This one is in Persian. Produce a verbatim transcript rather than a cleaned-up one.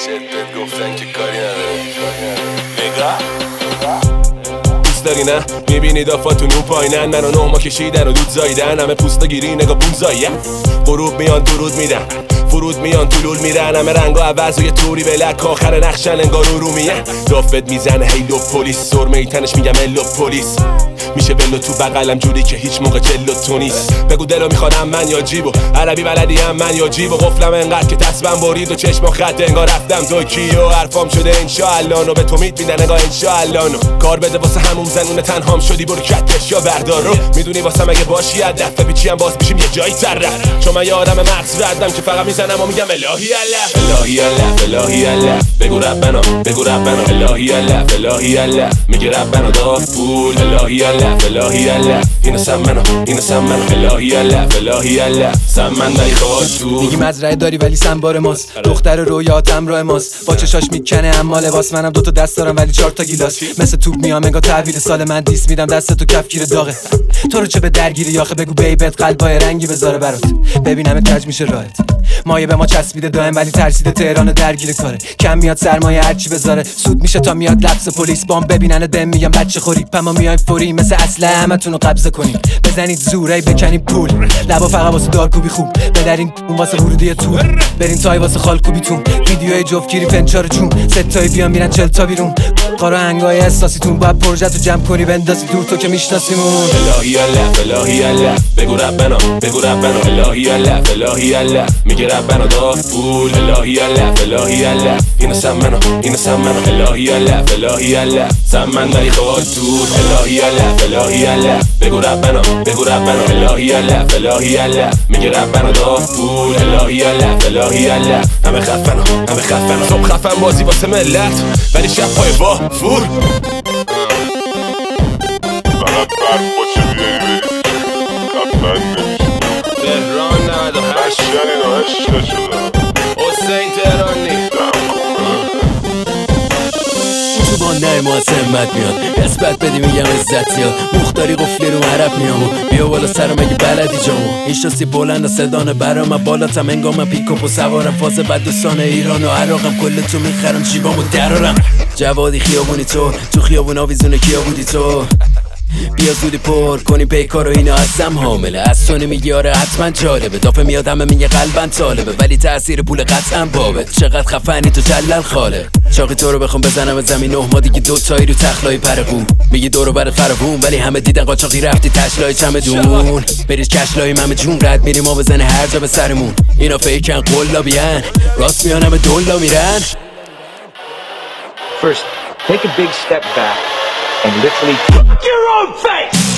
شدت گفتن که کاری نداره نگاه دوست داری نه میبینی دافاتون اون پایینن منو نه ما کشیدن و دود زایدن همه پوستا گیری نگاه بون زایه غروب میان درود میدن فرود میان طلول میرن همه رنگا عوض و یه طوری بلک آخر نقشن انگار رو میه دافت میزنه هیلو پلیس سرمه تنش میگم الو پلیس میشه بلو تو بغلم جوری که هیچ موقع جلو تو نیست بگو دلو میخوادم من یا جیبو عربی بلدی هم من یا جیبو قفلم انقدر که تصمیم برید و چشم خط انگار رفتم توکیو حرفام شده انشالله نو به تو میت میدن نگاه انشالله نو کار بده واسه همون زنونه تنهام شدی برو کتش یا بردار رو میدونی واسه مگه باشی از دفعه پیچی هم باز میشیم یه جایی طرف چون من یه آدم مغز ردم که فقط میزنم و میگم الهی الله الهی الله الهی الله بگو ربنا بگو ربنا الهی الله الهی الله میگه ربنا داد پول الهی الله الهی الله اینو سمنو اینو سمنو الهی الله الهی الله سمن دای خود تو میگی مزرعه داری ولی سنبار ماست دختر رویاتم راه ماست با چشاش میکنه اما لباس منم دوتا دست دارم ولی چهار تا گیلاس مثل توپ میام انگار تحویل سال من دیس میدم دست تو کفگیر داغه تو رو چه به درگیری آخه بگو بیبت قلبای رنگی بذاره برات ببینم کج میشه راحت مایه به ما چسبیده دائم ولی ترسیده تهران درگیر کاره کم میاد سرمایه هرچی بذاره سود میشه تا میاد لبس پلیس بام ببینن دم میگم بچه خوری پما میایم فوری مثل اصله همتون رو قبضه کنیم بزنید زوری بکنید پول لبا فقط واسه دارکوبی خوب بدرین اون واسه ورودی تو برین تای واسه خالکوبیتون ویدیوهای جفتگیری فنچار چون ستایی بیان میرن چهل تا بیرون قارا هنگای احساسیتون باید پروژه تو جمع کنی بندازی دور تو که میشناسیمون الهی الله الهی الله بگو ربنا بگو ربنا الهی الله الهی الله میگه ربنا داد پول الهی الله الهی الله اینو سمنو اینو سمنو الهی الله الهی الله سمن دای خود تو الهی الله الهی الله بگو ربنا بگو ربنا الهی الله الهی الله میگه ربنا داد پول الهی الله الهی الله همه خفنو همه خفنو صبح خفن بازی واسه ملت ولی شب پای وا فور فقط برد باشه بیایی خفن نمیشه تهران نود و هشت شنین و عشق شده حسین تهرانی تو با نرم و از همت میاد نسبت بدی میگم عزت زیاد مختاری قفلی رو عرب میامو بیا بالا سرم اگه بلدی جامو این شاسی بلند و صدانه برام بالاتم انگام پیکاپ و سوارم فاز بدوستان ایران و عراقم کل تو میخرم جیبامو درارم جوادی خیابونی تو تو خیابون آویزونه کیا بودی تو بیا زودی پر کنی پیکار و اینا ازم حامله از تو نمیگی آره حتما جالبه دافه میاد همه میگه قلبن طالبه ولی تأثیر پول قطعا بابه چقدر خفنی تو جلل خاله چاقی تو رو بخوام بزنم زمین نه ما دیگه دو تایی رو تخلای پرقون میگی دورو برات فراوون ولی همه دیدن قاچاقی رفتی تشلای چمدون بریز کشلای ممه جون رد میری ما بزنه هر جا به سرمون اینا فیکن قلابین راست میان همه دولا میرن First, take a big step back and literally fuck your own face!